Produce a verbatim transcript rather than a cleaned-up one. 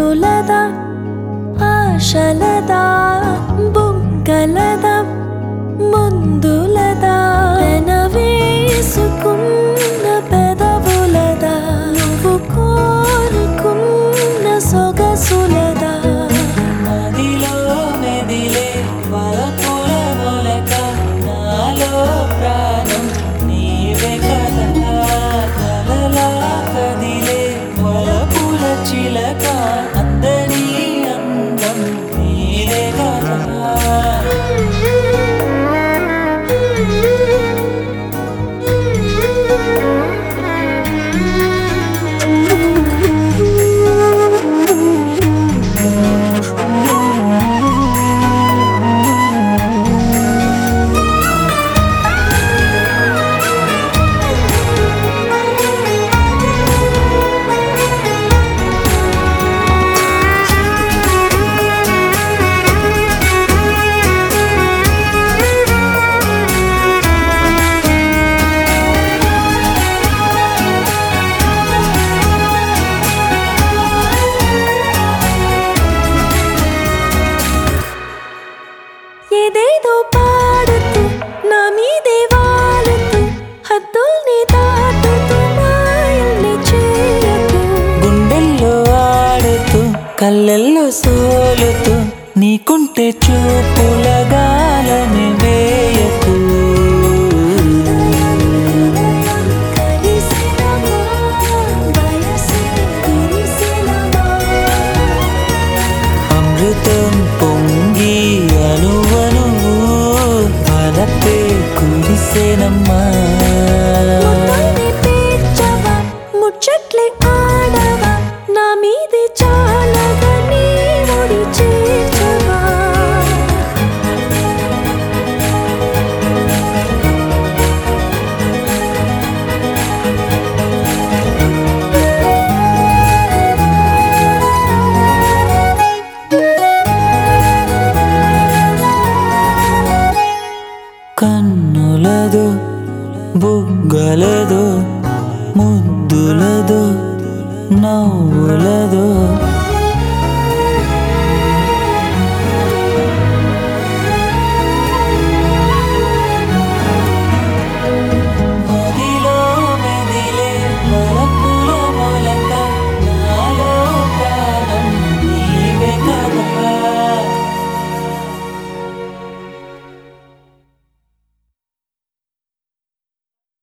కన్నులదా ఆశలదా బుగ్గలదా ముందులదా పెనవేసుకున్న పెదవులదా నువ్వు కోరుకున్న సొగసులదా నదిలో మెదిలే వలపుల మొలక నాలో ప్రాణం నీవే కదా కలలా కదిలే వలపుల చిలక అందని అందం నీవే కదా ఏదేదో పాడుతూ నా మీదే వాలుతూ హద్దుల్ని దాటుతూ మాయల్ని చేయకు గుండెల్లో ఆడుతూ కళ్ళల్లో సోలుతూ నీకుంటే చూపుల గాలని వేయకు కలిసినమా వయసే కురిసినమా అమృతం పొంగి అనువను వలపే కురిసేనమ్మా ముద్దాన్ని పేర్చవా ముచ్చట్లే ఆడవా నా మీదే చాలగా నీ ముడి చేర్చవా కన్నులదో బుగ్గలదో ముద్దులదో నవ్వులదో